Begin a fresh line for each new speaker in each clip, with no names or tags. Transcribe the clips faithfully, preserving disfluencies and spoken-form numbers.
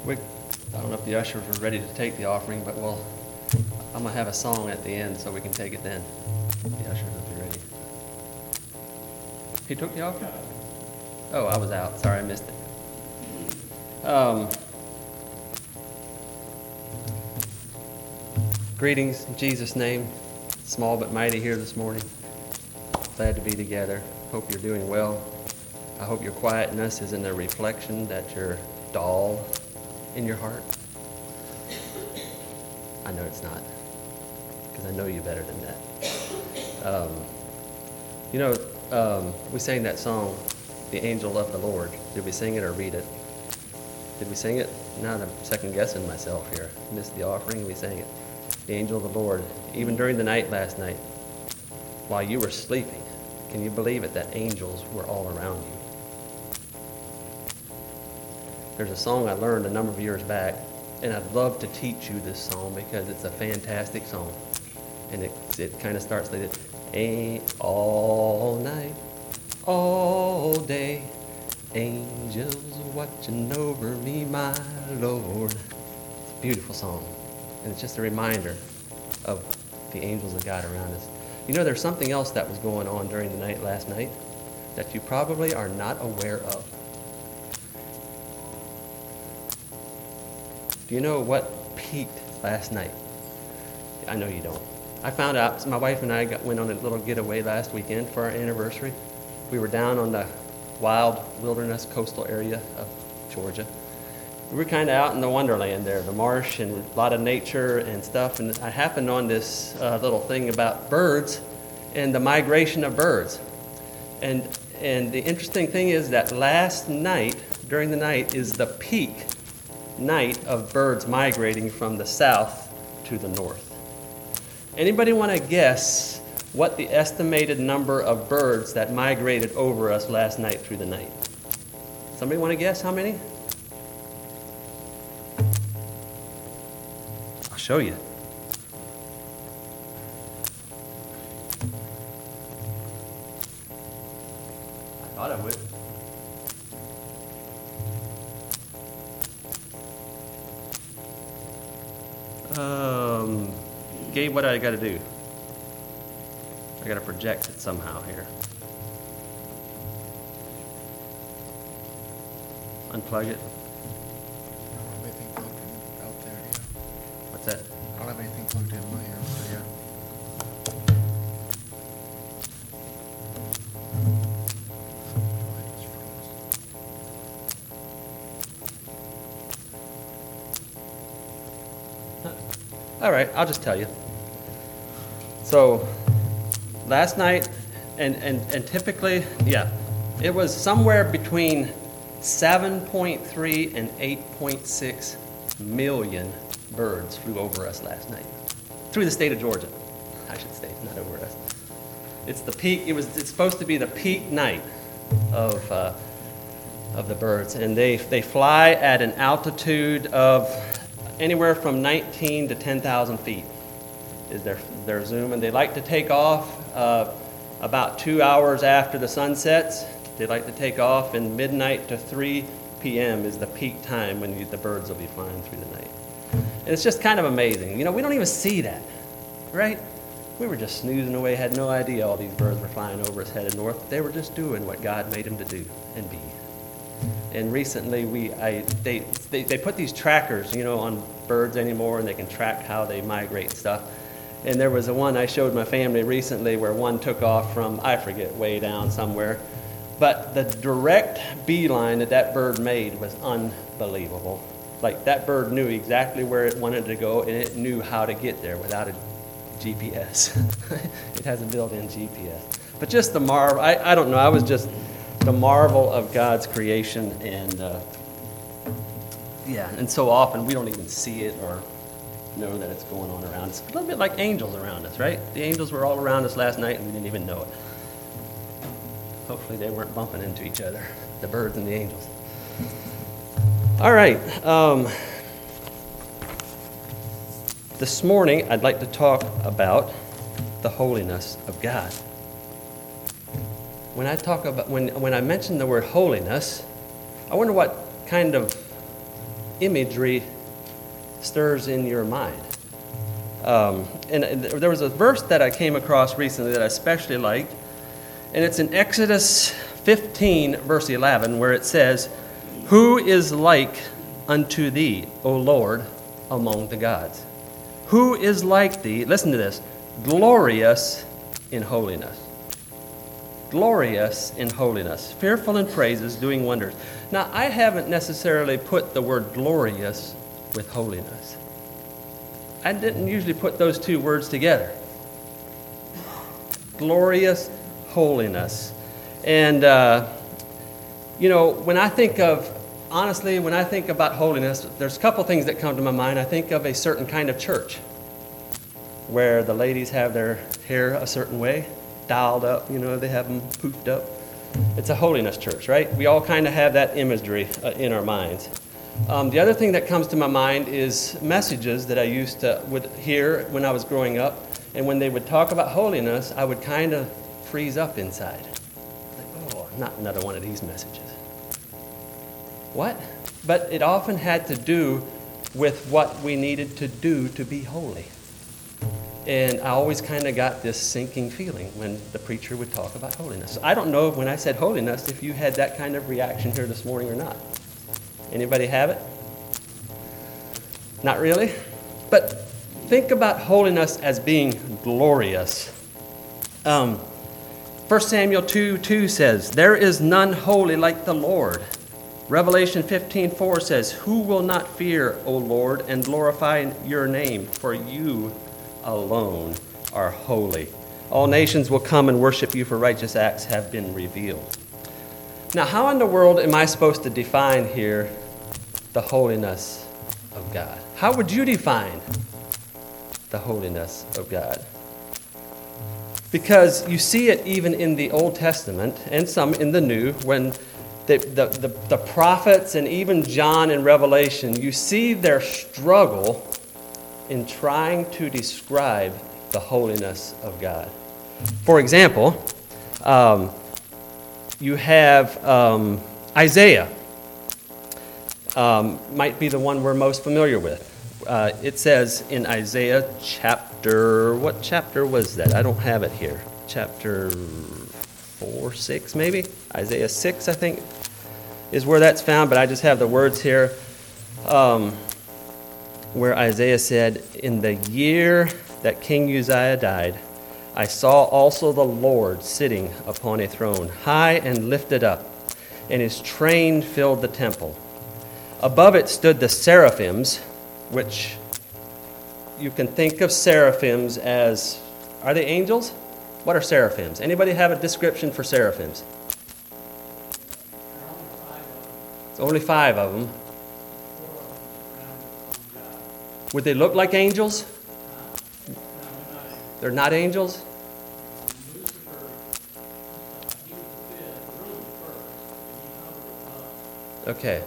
We, I don't know if the ushers are ready to take the offering, but we'll, I'm going to have a song at the end so we can take it then. The ushers will be ready. He took the offering? Oh, I was out. Sorry, I missed it. Um, greetings in Jesus' name. Small but mighty here this morning. Glad to be together. Hope you're doing well. I hope your quietness is in a reflection that you're dull in your heart. I know it's not, because I know you better than that. Um, you know, um, we sang that song, The Angel of the Lord. Did we sing it or read it? Did we sing it? Now I'm second guessing myself here. Missed the offering and we sang it. The Angel of the Lord. Even during the night last night, while you were sleeping, can you believe it that angels were all around you? There's a song I learned a number of years back, and I'd love to teach you this song because it's a fantastic song. And it, it kind of starts like this. Ain't all night, all day, angels watching over me, my Lord. It's a beautiful song, and it's just a reminder of the angels of God around us. You know, there's something else that was going on during the night last night that you probably are not aware of. Do you know what peaked last night? I know you don't. I found out, so my wife and I got, went on a little getaway last weekend for our anniversary. We were down on the wild wilderness coastal area of Georgia. We were kind of out in the wonderland there, the marsh and a lot of nature and stuff. And I happened on this uh, little thing about birds and the migration of birds. And, and the interesting thing is that last night, during the night, is the peak night of birds migrating from the south to the north. Anybody want to guess what the estimated number of birds that migrated over us last night through the night? Somebody want to guess how many? I'll show you. I thought I would. Um, Gabe, what do I got to do? I got to project it somehow here. Unplug it.
I don't have anything plugged in out there, yeah.
What's that?
I don't have anything plugged in my end, so yeah.
All right, I'll just tell you. So last night, and, and, and typically, yeah, it was somewhere between seven point three and eight point six million birds flew over us last night. Through the state of Georgia, I should say, not over us. It's the peak, it was, it's supposed to be the peak night of, uh, of the birds. And they, they fly at an altitude of anywhere from nineteen to ten thousand feet is their, their zoom. And they like to take off uh, about two hours after the sun sets. They like to take off, and midnight to three p.m. is the peak time when you, the birds will be flying through the night. And it's just kind of amazing. You know, we don't even see that, right? We were just snoozing away, had no idea all these birds were flying over us headed north. They were just doing what God made them to do and be. And recently, we I they, they they put these trackers, you know, on birds anymore, and they can track how they migrate and stuff. And there was a one I showed my family recently where one took off from, I forget, way down somewhere. But the direct beeline that that bird made was unbelievable. Like, that bird knew exactly where it wanted to go, and it knew how to get there without a G P S. It has a built-in G P S. But just the marvel, I, I don't know, I was just the marvel of God's creation, and uh, yeah, and so often we don't even see it or know that it's going on around us. A little bit like angels around us, right? The angels were all around us last night and we didn't even know it. Hopefully they weren't bumping into each other, the birds and the angels. All right. Um, this morning I'd like to talk about the holiness of God. When I talk about when when I mention the word holiness, I wonder what kind of imagery stirs in your mind. Um, and, and there was a verse that I came across recently that I especially liked, and it's in Exodus fifteen, verse eleven, where it says, "Who is like unto thee, O Lord, among the gods? Who is like thee," listen to this, "glorious in holiness." Glorious in holiness, fearful in praises, doing wonders. Now, I haven't necessarily put the word glorious with holiness. I didn't usually put those two words together. Glorious holiness. And, uh, you know, when I think of, honestly, when I think about holiness, there's a couple things that come to my mind. I think of a certain kind of church where the ladies have their hair a certain way, dialed up, you know, they have them poofed up. It's a holiness church, right? We all kind of have that imagery uh, in our minds. Um, the other thing that comes to my mind is messages that I used to would hear when I was growing up, and when they would talk about holiness, I would kind of freeze up inside. Like, oh, not another one of these messages. What? But it often had to do with what we needed to do to be holy. And I always kind of got this sinking feeling when the preacher would talk about holiness. I don't know when I said holiness if you had that kind of reaction here this morning or not. Anybody have it? Not really? But think about holiness as being glorious. Um, First Samuel two two says, "There is none holy like the Lord." Revelation fifteen four says, "Who will not fear, O Lord, and glorify your name? For you alone are holy. All nations will come and worship you, for righteous acts have been revealed." Now, how in the world am I supposed to define here the holiness of God? How would you define the holiness of God? Because you see it even in the Old Testament and some in the New, when the, the, the, the prophets and even John in Revelation, you see their struggle in trying to describe the holiness of God. For example, um, you have um, Isaiah, um, might be the one we're most familiar with. Uh, it says in Isaiah chapter, what chapter was that? I don't have it here. Chapter four, six maybe? Isaiah six, I think, is where that's found, but I just have the words here. Um, where Isaiah said, "In the year that King Uzziah died, I saw also the Lord sitting upon a throne, high and lifted up, and his train filled the temple. Above it stood the seraphims," which you can think of seraphims as, are they angels? What are seraphims? Anybody have a description for seraphims? It's only five of them. Would they look like angels? They're not angels? Okay.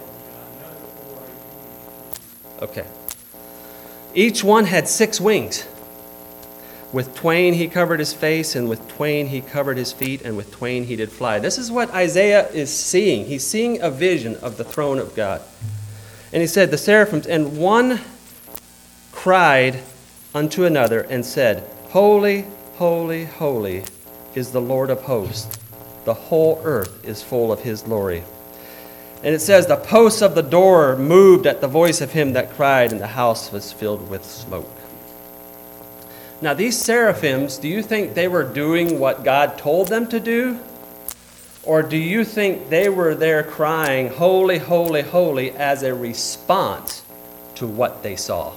Okay. Each one had six wings. With twain he covered his face, and with twain he covered his feet, and with twain he did fly. This is what Isaiah is seeing. He's seeing a vision of the throne of God. And he said, the seraphims, and one cried unto another and said, "Holy, holy, holy is the Lord of hosts. The whole earth is full of his glory." And it says, "The posts of the door moved at the voice of him that cried, and the house was filled with smoke." Now, these seraphims, do you think they were doing what God told them to do? Or do you think they were there crying, "Holy, holy, holy," as a response to what they saw?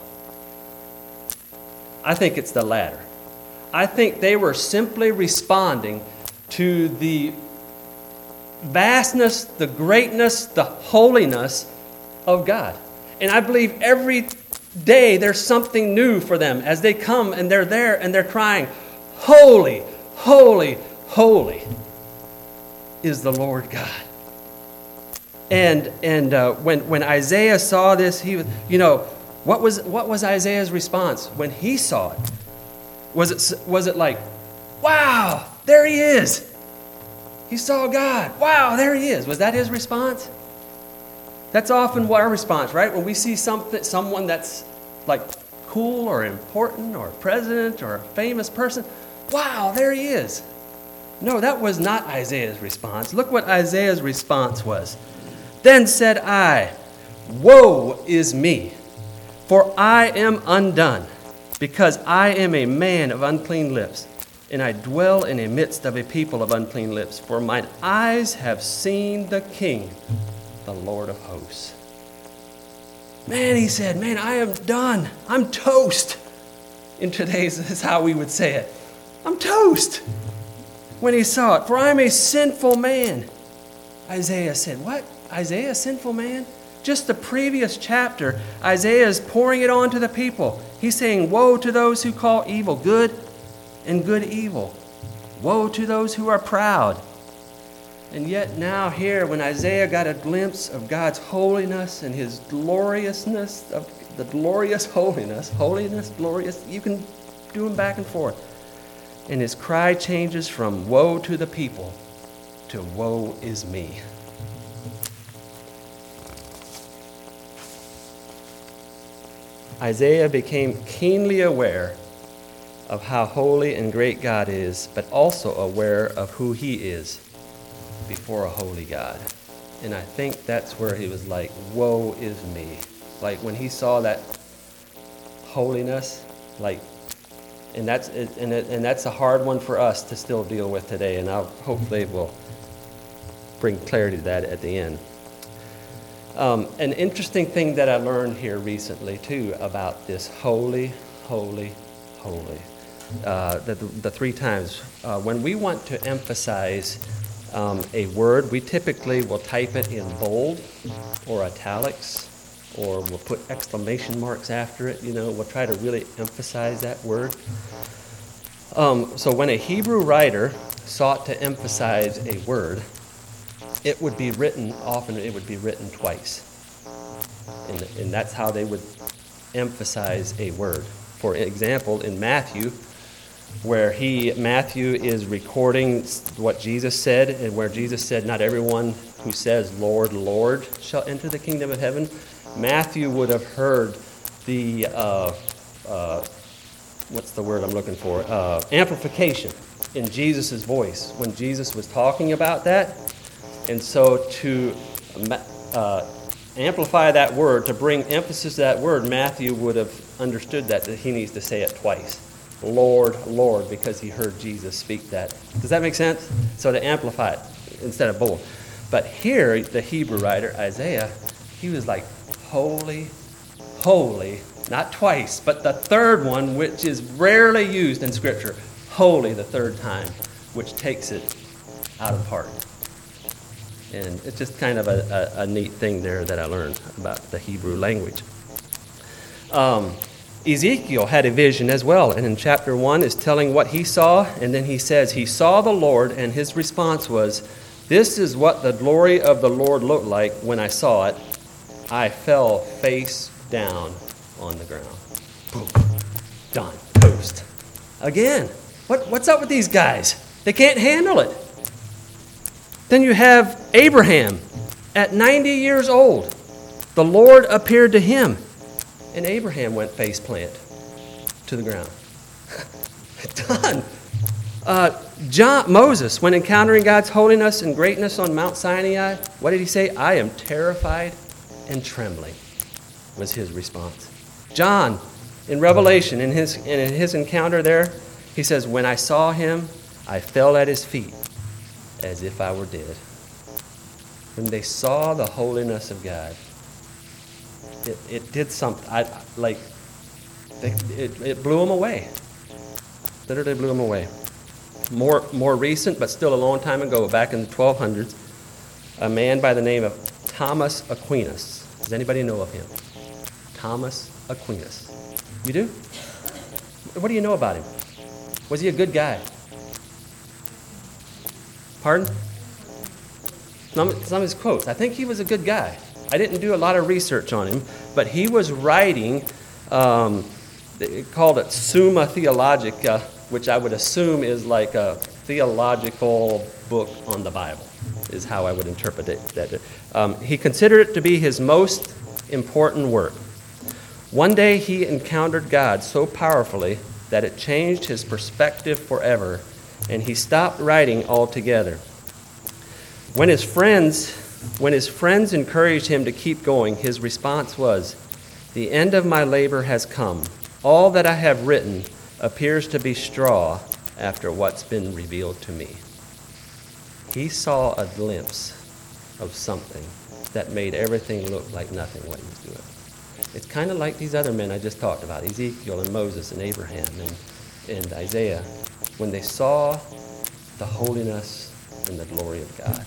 I think it's the latter. I think they were simply responding to the vastness, the greatness, the holiness of God. And I believe every day there's something new for them as they come and they're there and they're crying, "Holy, holy, holy is the Lord God." And and uh, when when Isaiah saw this, he was, you know, what was what was Isaiah's response when he saw it? Was it was it like, "Wow, there he is. He saw God. Wow, there he is." Was that his response? That's often what our response, right? When we see something, someone that's like cool or important or a president or a famous person, wow, there he is. No, that was not Isaiah's response. Look what Isaiah's response was. Then said I, woe is me, for I am undone, because I am a man of unclean lips, and I dwell in the midst of a people of unclean lips. For mine eyes have seen the King, the Lord of hosts. Man, he said, man, I am done. I'm toast. In today's is how we would say it. I'm toast. When he saw it, for I am a sinful man. Isaiah said, what? Isaiah, a sinful man? Just the previous chapter, Isaiah is pouring it on to the people. He's saying, woe to those who call evil good and good evil. Woe to those who are proud. And yet now here, when Isaiah got a glimpse of God's holiness and his gloriousness, of the glorious holiness, holiness, glorious, you can do them back and forth. And his cry changes from woe to the people to woe is me. Isaiah became keenly aware of how holy and great God is, but also aware of who he is before a holy God. And I think that's where he was like, woe is me. Like when he saw that holiness, like, and that's and it, and that's a hard one for us to still deal with today, and I'll hopefully will bring clarity to that at the end. Um, an interesting thing that I learned here recently too about this holy, holy, holy. Uh, the, the three times. Uh, when we want to emphasize um, a word, we typically will type it in bold or italics, or we'll put exclamation marks after it. You know, we'll try to really emphasize that word. Um, so when a Hebrew writer sought to emphasize a word, it would be written, often it would be written twice. And, and that's how they would emphasize a word. For example, in Matthew, where he, Matthew is recording what Jesus said, and where Jesus said, not everyone who says, Lord, Lord, shall enter the kingdom of heaven. Matthew would have heard the, uh, uh, what's the word I'm looking for? Uh, amplification in Jesus' voice when Jesus was talking about that. And so to uh, amplify that word, to bring emphasis to that word, Matthew would have understood that, that he needs to say it twice. Lord, Lord, because he heard Jesus speak that. Does that make sense? So to amplify it instead of bold. But here, the Hebrew writer, Isaiah, he was like, holy, holy, not twice, but the third one, which is rarely used in Scripture, holy the third time, which takes it out of part. And it's just kind of a, a, a neat thing there that I learned about the Hebrew language. Um, Ezekiel had a vision as well, and in chapter one is telling what he saw, and then he says he saw the Lord, and his response was, this is what the glory of the Lord looked like when I saw it. I fell face down on the ground. Boom. Done. Toast. Again, what, what's up with these guys? They can't handle it. Then you have Abraham at ninety years old. The Lord appeared to him, and Abraham went face plant to the ground. Done. Uh, John, Moses, when encountering God's holiness and greatness on Mount Sinai, what did he say? I am terrified and trembling, was his response. John, in Revelation, in his, in his encounter there, he says, when I saw him, I fell at his feet as if I were dead. When they saw the holiness of God, it, it did something, I, like, it, it blew them away. Literally blew them away. More, more recent, but still a long time ago, back in the twelve hundreds, a man by the name of Thomas Aquinas. Does anybody know of him? Thomas Aquinas. You do? What do you know about him? Was he a good guy? Pardon? Some, some of his quotes. I think he was a good guy. I didn't do a lot of research on him, but he was writing, um, they called it Summa Theologica, which I would assume is like a theological book on the Bible. is how I would interpret it. That um, he considered it to be his most important work. One day he encountered God so powerfully that it changed his perspective forever, and he stopped writing altogether. When his friends, when his friends encouraged him to keep going, his response was, "The end of my labor has come. All that I have written appears to be straw after what's been revealed to me." He saw a glimpse of something that made everything look like nothing what he was doing. It's kind of like these other men I just talked about, Ezekiel and Moses and Abraham and, and Isaiah, when they saw the holiness and the glory of God.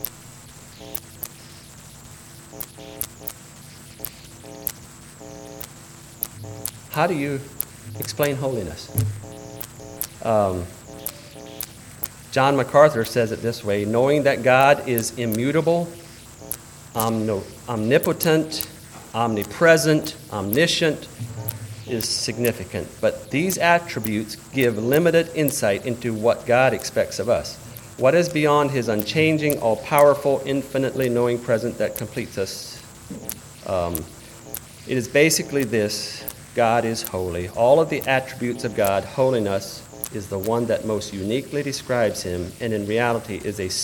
How do you explain holiness? Um, John MacArthur says it this way: knowing that God is immutable, omno- omnipotent, omnipresent, omniscient is significant. But these attributes give limited insight into what God expects of us. What is beyond his unchanging, all-powerful, infinitely knowing presence that completes us? Um, it is basically this: God is holy. All of the attributes of God, holiness is the one that most uniquely describes him, and in reality is a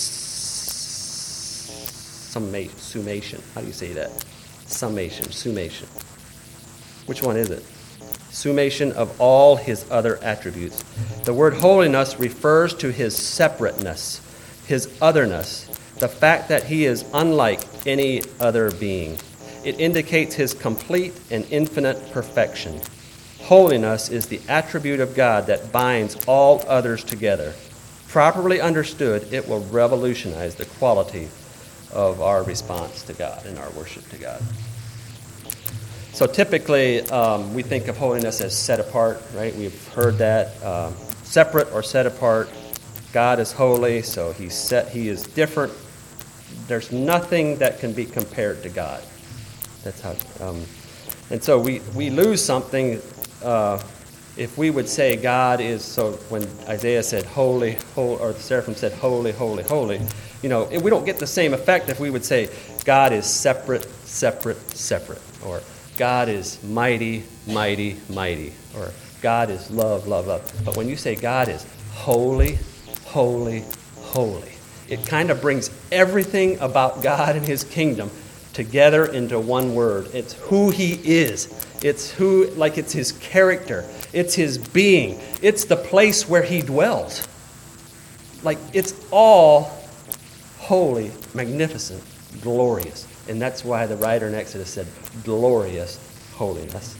summa- summation. How do you say that? Summation, summation. Which one is it? Summation of all his other attributes. The word holiness refers to his separateness, his otherness, the fact that he is unlike any other being. It indicates his complete and infinite perfection. Holiness is the attribute of God that binds all others together. Properly understood, it will revolutionize the quality of our response to God and our worship to God. So typically, um, we think of holiness as set apart, right? We've heard that. Um, separate or set apart. God is holy, so he's set, he is different. There's nothing that can be compared to God. That's how, um, and so we, we lose something uh, if we would say God is, so when Isaiah said holy, holy, or the seraphim said holy, holy, holy, you know, we don't get the same effect if we would say God is separate, separate, separate, or God is mighty, mighty, mighty, or God is love, love, love. But when you say God is holy, holy, holy, it kind of brings everything about God and his kingdom together into one word. It's who he is. It's who, like it's his character. It's his being. It's the place where he dwells. Like it's all holy, magnificent, glorious. And that's why the writer in Exodus said, glorious holiness.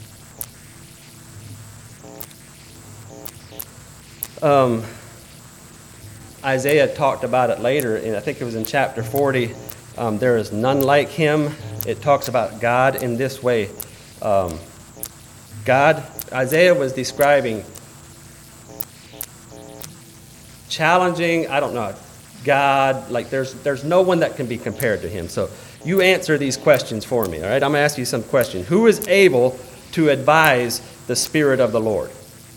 Um, Isaiah talked about it later, and I think it was in chapter forty. Um, there is none like him. It talks about God in this way. Um, God, Isaiah was describing challenging, I don't know, God, like there's there's no one that can be compared to him. So you answer these questions for me, all right? I'm going to ask you some questions. Who is able to advise the Spirit of the Lord?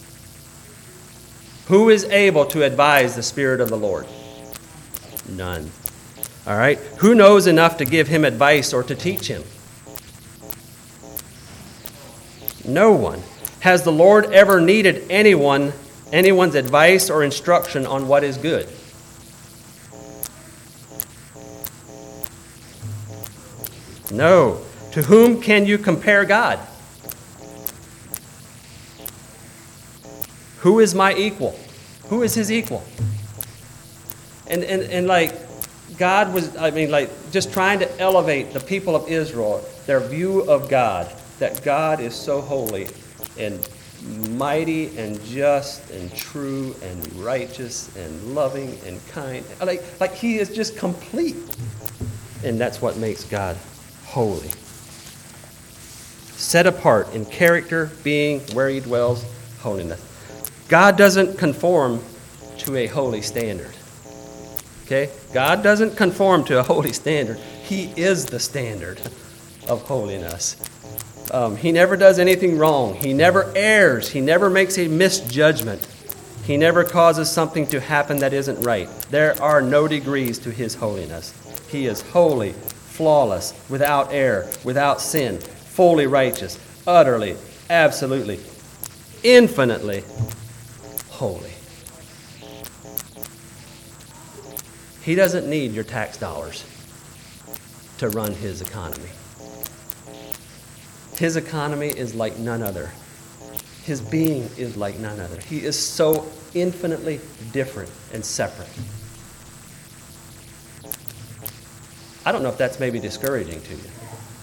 Who is able to advise the Spirit of the Lord? None. All right? Who knows enough to give him advice or to teach him? No one. Has the Lord ever needed anyone, anyone's advice or instruction on what is good? No. To whom can you compare God? Who is my equal? Who is his equal? And and and like God was, I mean, like just trying to elevate the people of Israel, their view of God, that God is so holy and mighty and just and true and righteous and loving and kind. Like, like he is just complete. And that's what makes God holy. Set apart in character, being, where he dwells, holiness. God doesn't conform to a holy standard. Okay? God doesn't conform to a holy standard. He is the standard of holiness. Um, he never does anything wrong. He never errs. He never makes a misjudgment. He never causes something to happen that isn't right. There are no degrees to his holiness. He is holy, flawless, without error, without sin, fully righteous, utterly, absolutely, infinitely holy. He doesn't need your tax dollars to run his economy. His economy is like none other. His being is like none other. He is so infinitely different and separate. I don't know if that's maybe discouraging to you.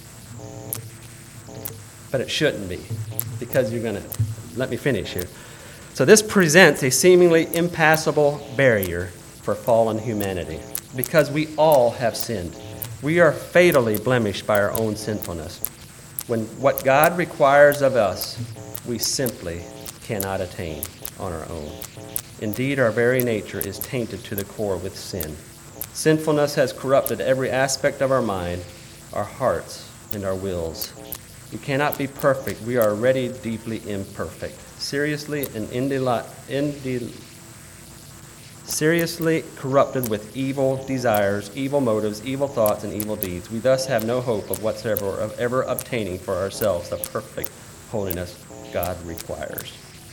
But it shouldn't be, because you're going to, let me finish here. So this presents a seemingly impassable barrier for fallen humanity, because we all have sinned. We are fatally blemished by our own sinfulness. When what God requires of us, we simply cannot attain on our own. Indeed, our very nature is tainted to the core with sin. Sinfulness has corrupted every aspect of our mind, our hearts, and our wills. We cannot be perfect. We are already deeply imperfect. Seriously and indeli- indel- seriously corrupted with evil desires, evil motives, evil thoughts, and evil deeds. We thus have no hope of whatsoever of ever obtaining for ourselves the perfect holiness God requires.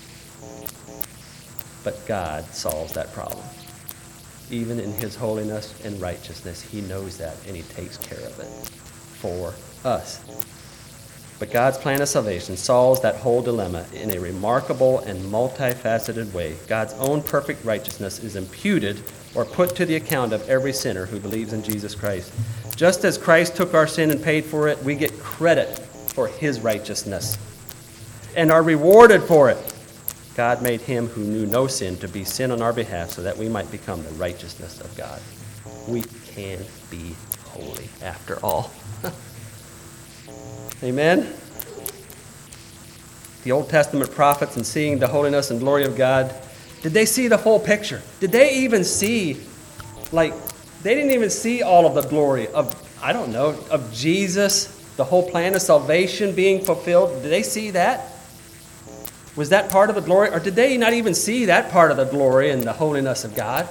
But God solves that problem. Even in his holiness and righteousness, he knows that, and he takes care of it for us. But God's plan of salvation solves that whole dilemma in a remarkable and multifaceted way. God's own perfect righteousness is imputed or put to the account of every sinner who believes in Jesus Christ. Just as Christ took our sin and paid for it, we get credit for his righteousness and are rewarded for it. God made him who knew no sin to be sin on our behalf so that we might become the righteousness of God. We can be holy after all. Amen? The Old Testament prophets, in seeing the holiness and glory of God, did they see the whole picture? Did they even see, like, they didn't even see all of the glory of, I don't know, of Jesus, the whole plan of salvation being fulfilled? Did they see that? Was that part of the glory? Or did they not even see that part of the glory and the holiness of God?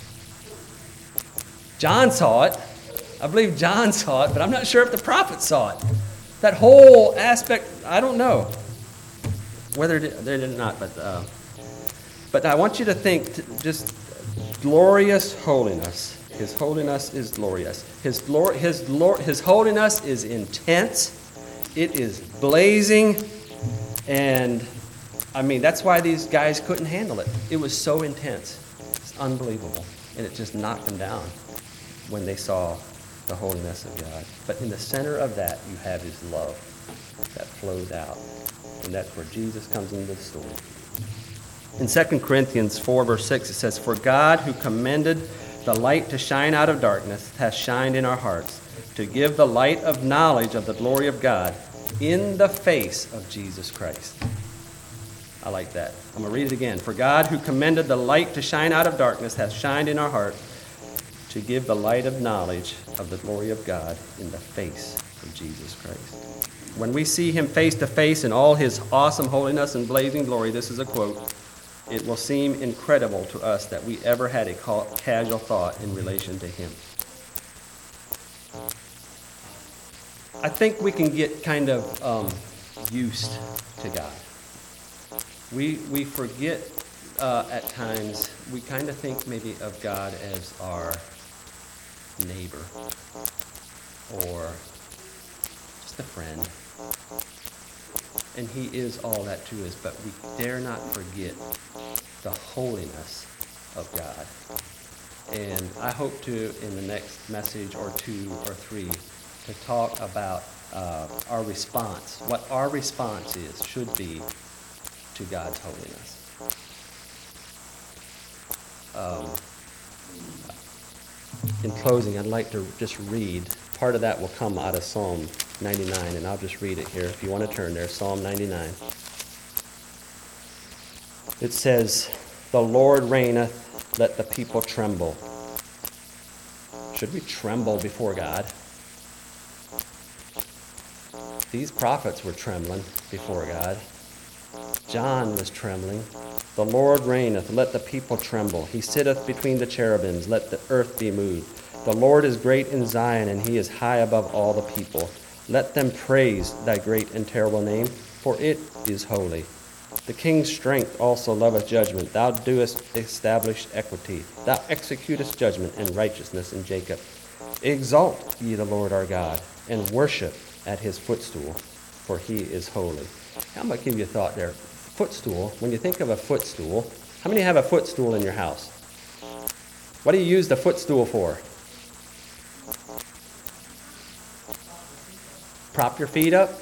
John saw it. I believe John saw it, but I'm not sure if the prophets saw it. That whole aspect, I don't know whether they did not, but uh, but I want you to think t- just glorious holiness. His holiness is glorious. His glory, his glor- his holiness is intense. It is blazing, and I mean that's why these guys couldn't handle it. It was so intense, it's unbelievable, and it just knocked them down when they saw the holiness of God. But in the center of that, you have his love that flows out. And that's where Jesus comes into the story. In Second Corinthians four, verse six, it says, "For God, who commended the light to shine out of darkness, has shined in our hearts, to give the light of knowledge of the glory of God in the face of Jesus Christ." I like that. I'm going to read it again. "For God, who commended the light to shine out of darkness, has shined in our hearts, to give the light of knowledge of the glory of God in the face of Jesus Christ." When we see him face to face in all his awesome holiness and blazing glory, this is a quote, "It will seem incredible to us that we ever had a casual thought in relation to him." I think we can get kind of um, used to God. We, we forget uh, at times, we kind of think maybe of God as our neighbor or just a friend, and he is all that to us, but we dare not forget the holiness of God. And I hope to, in the next message or two or three, to talk about uh, our response, what our response is, should be to God's holiness. Um, in closing, I'd like to just read. Part of that will come out of Psalm ninety-nine, and I'll just read it here if you want to turn there. Psalm ninety-nine. It says, "The Lord reigneth, let the people tremble." Should we tremble before God? These prophets were trembling before God. John was trembling. The Lord reigneth, let the people tremble. He sitteth between the cherubims, let the earth be moved. The Lord is great in Zion, and he is high above all the people. Let them praise thy great and terrible name, for it is holy. The king's strength also loveth judgment. Thou doest establish equity. Thou executest judgment and righteousness in Jacob. Exalt ye the Lord our God, and worship at his footstool, for he is holy. I'm going to give you a thought there. Footstool, when you think of a footstool, how many have a footstool in your house? What do you use the footstool for? Prop your feet up?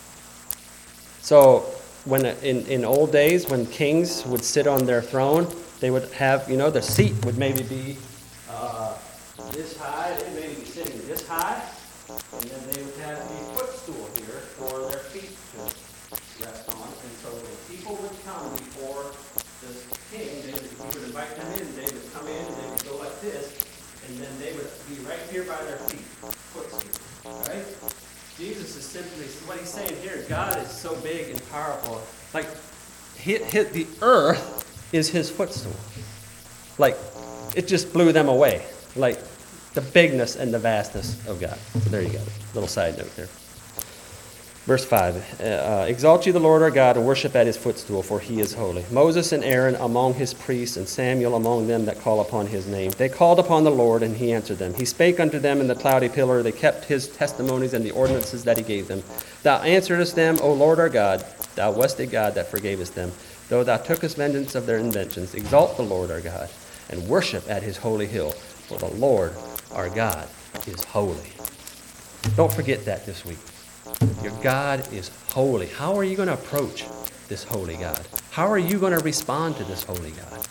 So when in, in old days, when kings would sit on their throne, they would have, you know, the seat would maybe be uh, this high, they may be sitting this high, and then they would have the footstool here for their feet to rest on. And so when people would come before the king, they would, he would invite them in, they would come in, and they would go like this, and then they would be right here by their feet, footstool, all right? Jesus is simply, what he's saying here, God is so big and powerful. Like, hit, hit the earth is his footstool. Like, it just blew them away. Like, the bigness and the vastness of God. So there you go. Little side note there. Verse five, uh, exalt ye the Lord our God, and worship at his footstool, for he is holy. Moses and Aaron among his priests, and Samuel among them that call upon his name. They called upon the Lord, and he answered them. He spake unto them in the cloudy pillar. They kept his testimonies and the ordinances that he gave them. Thou answeredest them, O Lord our God. Thou wast a God that forgavest them, though thou tookest vengeance of their inventions. Exalt the Lord our God, and worship at his holy hill, for the Lord our God is holy. Don't forget that this week. Your God is holy. How are you going to approach this holy God? How are you going to respond to this holy God?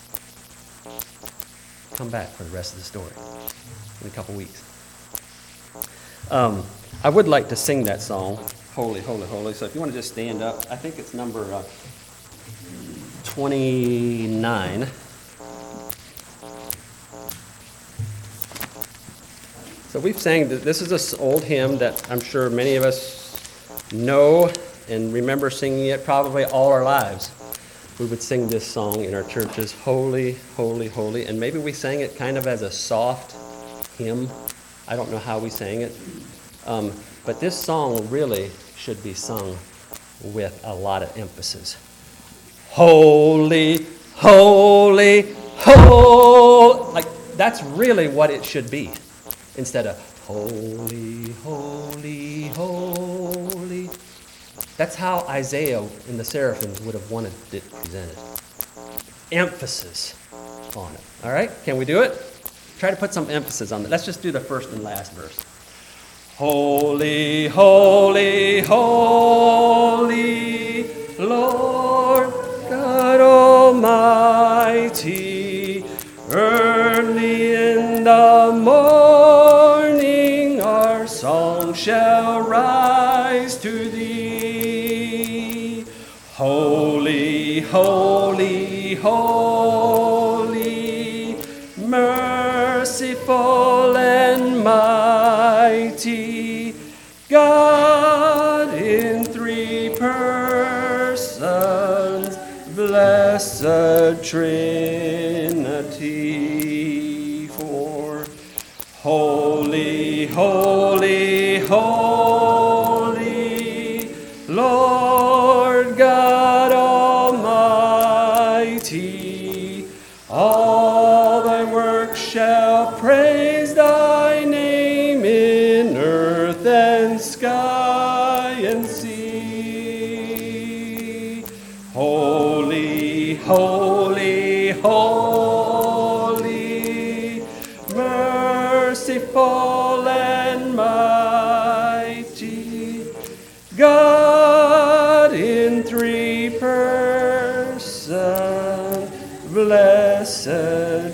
Come back for the rest of the story in a couple weeks. Um, I would like to sing that song, Holy, Holy, Holy. So if you want to just stand up, I think it's number uh, twenty-nine. So we've sang, this is this old hymn that I'm sure many of us know and remember singing it probably all our lives. We would sing this song in our churches, Holy, Holy, Holy. And maybe we sang it kind of as a soft hymn. I don't know how we sang it. Um, but this song really should be sung with a lot of emphasis. Holy, holy, holy. Like, that's really what it should be. Instead of holy, holy, holy. That's how Isaiah and the seraphims would have wanted it presented. Emphasis on it. All right? Can we do it? Try to put some emphasis on it. Let's just do the first and last verse. Holy, holy, holy, Lord God Almighty, early in the morning our song shall rise to thee. Holy, holy, holy, merciful and mighty, God in three persons, blessed Trinity. For holy, holy, holy, Lord God Almighty, all thy works shall praise thy name in earth and sky and sea. Holy, holy, holy, merciful and mighty, God in three persons, blessed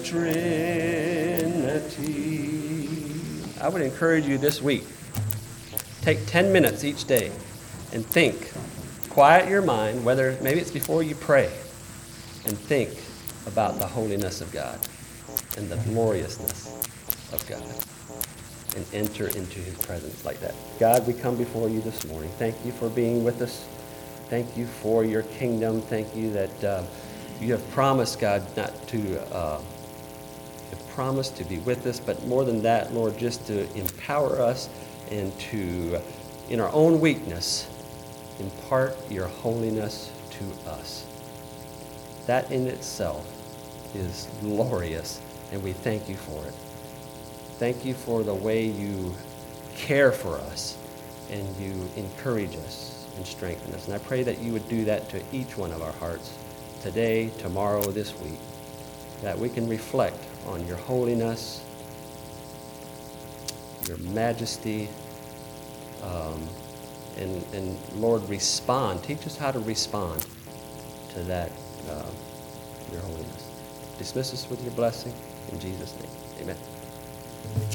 Trinity. I would encourage you this week, take ten minutes each day and think. Quiet your mind, whether maybe it's before you pray, and think about the holiness of God and the gloriousness of God, and enter into his presence like that. God, we come before you this morning. Thank you for being with us Thank you for your kingdom. Thank you that uh, you have promised, God, not to uh, have promised to be with us, but more than that, Lord, just to empower us and to, in our own weakness, impart your holiness to us. That in itself is glorious, and we thank you for it. Thank you for the way you care for us and you encourage us and strengthen us. And I pray that you would do that to each one of our hearts today, tomorrow, this week, that we can reflect on your holiness, your majesty, um, and, and Lord, respond. Teach us how to respond to that, uh, your holiness. Dismiss us with your blessing. In Jesus' name, amen.